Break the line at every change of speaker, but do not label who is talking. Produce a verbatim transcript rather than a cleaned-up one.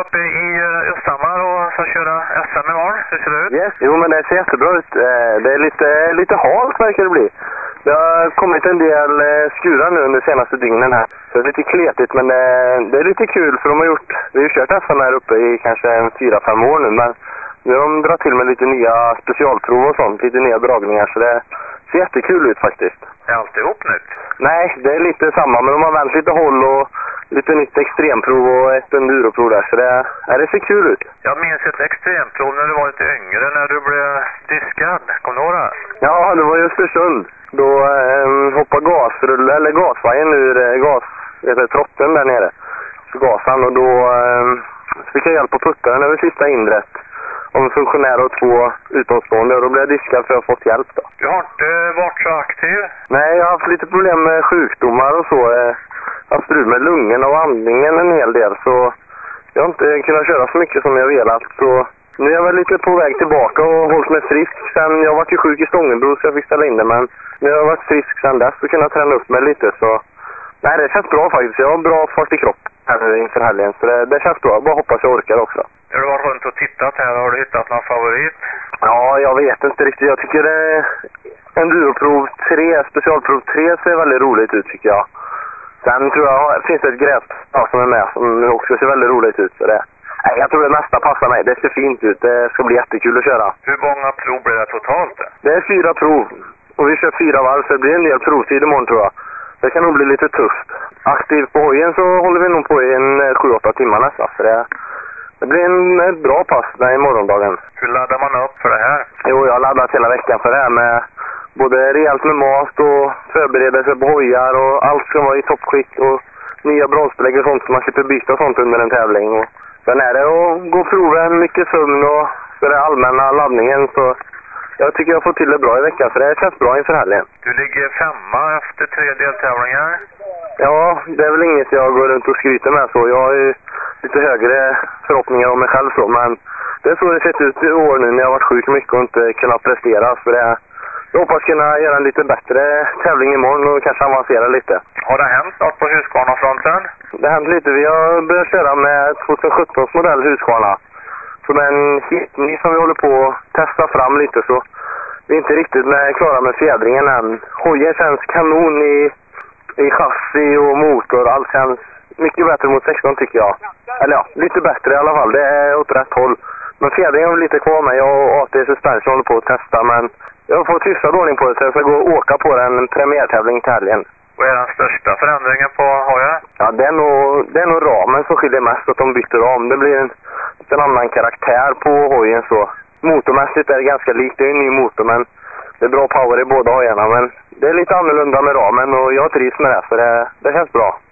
uppe i uh, Östhammar och ska köra S M imorgon. Hur ser det ut?
Yes, jo men det ser jättebra ut. Det är lite, lite halt verkar det bli. Det har kommit en del skurar nu under senaste dygnen här. Så det är lite kletigt, men det, det är lite kul för de har gjort, vi har kört S M här uppe i kanske fyra fem år nu, men nu har de dragit till med lite nya specialprov och sånt, lite nya dragningar, så det ser jättekul ut faktiskt.
Är alltihop nytt?
Nej, det är lite samma, men de har vänt lite håll och lite nytt extremprov och ett enduroprov där, så det, ja, det ser kul ut.
Jag minns ett extremprov när du var lite yngre, när du blev diskad. Kommer du ihåg det?
Ja, det var i Östersund. Då eh, hoppade gasrull, eller gasvajern ur eh, gas, vet, trotten där nere. Så gasan, och då eh, fick jag hjälp på puttaren över sista indret. Om funktionär och två utomstående, och då blev jag diskad för att jag fått hjälp då.
Du har inte varit så aktiv?
Nej, jag har haft lite problem med sjukdomar och så. Jag har haft strul med lungorna och andningen en hel del, så jag har inte kunnat köra så mycket som jag velat. Så nu är jag väl lite på väg tillbaka och hållit mig frisk. Sen, jag var ju sjuk i Stångenbro så jag fick ställa in det, men nu har jag varit frisk sen dess och kunnat träna upp mig lite. Så nej, det känns bra faktiskt. Jag har bra fart i kroppen här inför helgen, så det, det känns bra. Bara hoppas jag orkar också.
Har du varit runt och tittat här? Har du hittat någon favorit?
Ja, jag vet inte riktigt. Jag tycker det enduroprov tre, specialprov tre ser väldigt roligt ut tycker jag. Sen tror jag finns det ett gräs som är med som också ser väldigt roligt ut. Så det, nej, jag tror det mesta passar mig. Det ser fint ut. Det ska bli jättekul att köra.
Hur många prov blir det totalt?
Det är fyra prov. Och vi kör fyra varv, så det blir en del provtid imorgon tror jag. Det kan nog bli lite tufft. Aktiv på hojen så håller vi nog på i en sju åtta timmar nästan. Så det, det blir en, ett bra pass där i morgondagen.
Hur laddar man upp för det här?
Jo, jag har laddat hela veckan för det här med både rejält med mat och förberedelser på hojar, och allt ska vara i toppskick och nya bromsbelägg och sånt så man slipper byta och sånt under en tävling. Och sen är det att gå och prova mycket sömn och för den allmänna laddningen, så jag tycker jag får till det bra i veckan, för det känns bra inför helgen.
Du ligger femma efter tre deltävlingar.
Ja, det är väl inget jag går runt och skryter med så. Jag har ju lite högre förhoppningar om mig själv så, men det är så det sett ut i år nu när jag har varit sjuk mycket och inte kunnat prestera. För det, jag hoppas kunna göra en lite bättre tävling imorgon och kanske avancera lite.
Har det hänt något på Husqvarna-fronten?
Det har hänt lite. Vi har börjat köra med tjugosjutton modell Husqvarna. Som en hitning som vi håller på att testa fram lite, så vi är inte riktigt med, klara med fjädringen än. Hojen känns kanon i, i chassi och motor. Allt känns mycket bättre mot sexton tycker jag. Eller ja, lite bättre i alla fall. Det är åt rätt håll. Men fjädringen har lite kvar med. Jag och A T Suspension håller på att testa, men jag har fått hyfsad ordning på det så jag ska gå och åka på en premiärtävling till helgen.
Vad är den största förändringen på hojen?
Ja, det är nog, det är nog ramen som skiljer mest, att de byter ram. Det blir en, en annan karaktär på hojen så. Motormässigt är det ganska likt, det är en ny motor, men det är bra power i båda hojarna. Men det är lite annorlunda med ramen och jag trivs med det, så det, det känns bra.